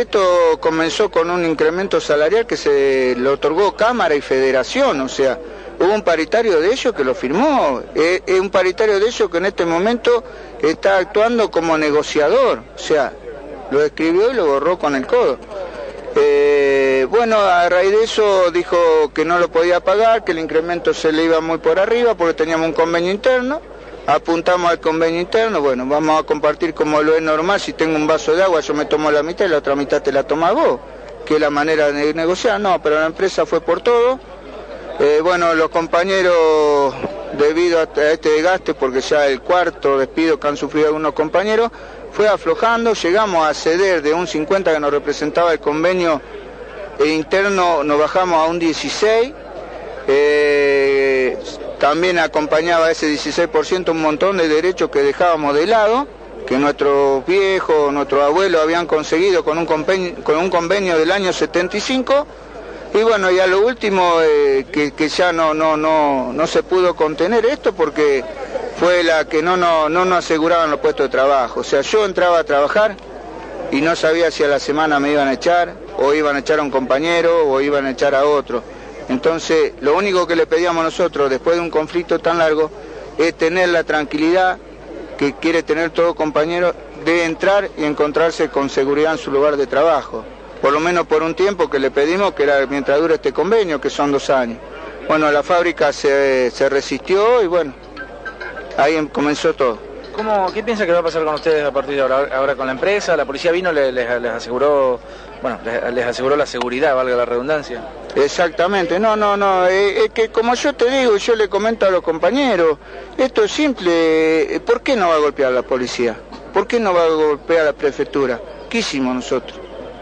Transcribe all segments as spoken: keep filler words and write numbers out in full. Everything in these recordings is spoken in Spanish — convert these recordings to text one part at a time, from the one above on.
esto comenzó con un incremento salarial que se le otorgó Cámara y Federación, o sea, hubo un paritario de ellos que lo firmó, es eh, un paritario de ellos que en este momento está actuando como negociador, o sea, lo escribió y lo borró con el codo. Eh, bueno, a raíz de eso dijo que no lo podía pagar, que el incremento se le iba muy por arriba porque teníamos un convenio interno, apuntamos al convenio interno, bueno, vamos a compartir como lo es normal, si tengo un vaso de agua yo me tomo la mitad y la otra mitad te la tomas vos, que es la manera de negociar, no, pero la empresa fue por todo. Eh, bueno, los compañeros, debido a este desgaste, porque ya el cuarto despido que han sufrido algunos compañeros, fue aflojando, llegamos a ceder de un cincuenta que nos representaba el convenio interno, nos bajamos a un dieciséis, eh, también acompañaba a ese dieciséis por ciento un montón de derechos que dejábamos de lado, que nuestros viejos, nuestros abuelos habían conseguido con un convenio, con un convenio del año setenta y cinco, y bueno, y a lo último, eh, que, que ya no, no, no, no se pudo contener esto porque fue la que no, no, no nos aseguraban los puestos de trabajo. O sea, yo entraba a trabajar y no sabía si a la semana me iban a echar, o iban a echar a un compañero, o iban a echar a otro. Entonces, lo único que le pedíamos nosotros, después de un conflicto tan largo, es tener la tranquilidad que quiere tener todo compañero de entrar y encontrarse con seguridad en su lugar de trabajo. Por lo menos por un tiempo que le pedimos, que era mientras dure este convenio, que son dos años. Bueno, la fábrica se, se resistió y bueno, ahí comenzó todo. ¿Cómo, ¿Qué piensa que va a pasar con ustedes a partir de ahora, ahora con la empresa? La policía vino, les, les, les aseguró, bueno, les, les aseguró la seguridad, valga la redundancia. Exactamente, no, no, no, es que como yo te digo, yo le comento a los compañeros, esto es simple, ¿por qué no va a golpear a la policía? ¿Por qué no va a golpear a la prefectura? ¿Qué hicimos nosotros?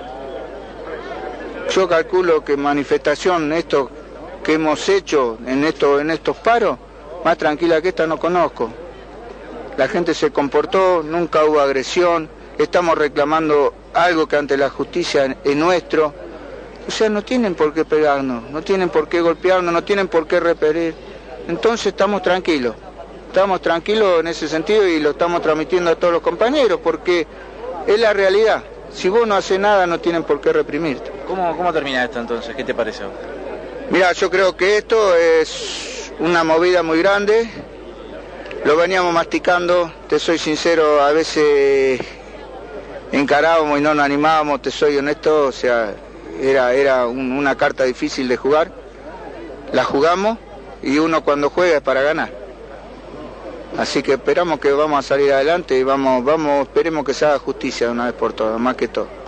Yo calculo que manifestación, esto que hemos hecho en, esto, en estos paros, más tranquila que esta no conozco. La gente se comportó, nunca hubo agresión, estamos reclamando algo que ante la justicia es nuestro. O sea, no tienen por qué pegarnos, no tienen por qué golpearnos, no tienen por qué repetir. Entonces estamos tranquilos, estamos tranquilos en ese sentido y lo estamos transmitiendo a todos los compañeros porque es la realidad. Si vos no haces nada, no tienen por qué reprimirte. ¿Cómo, cómo termina esto entonces? ¿Qué te parece? Mira, yo creo que esto es una movida muy grande. Lo veníamos masticando, te soy sincero, a veces encarábamos y no nos animábamos, te soy honesto, o sea, era, era un, una carta difícil de jugar. La jugamos y uno cuando juega es para ganar. Así que esperamos que vamos a salir adelante y vamos, vamos, esperemos que se haga justicia de una vez por todas, más que todo.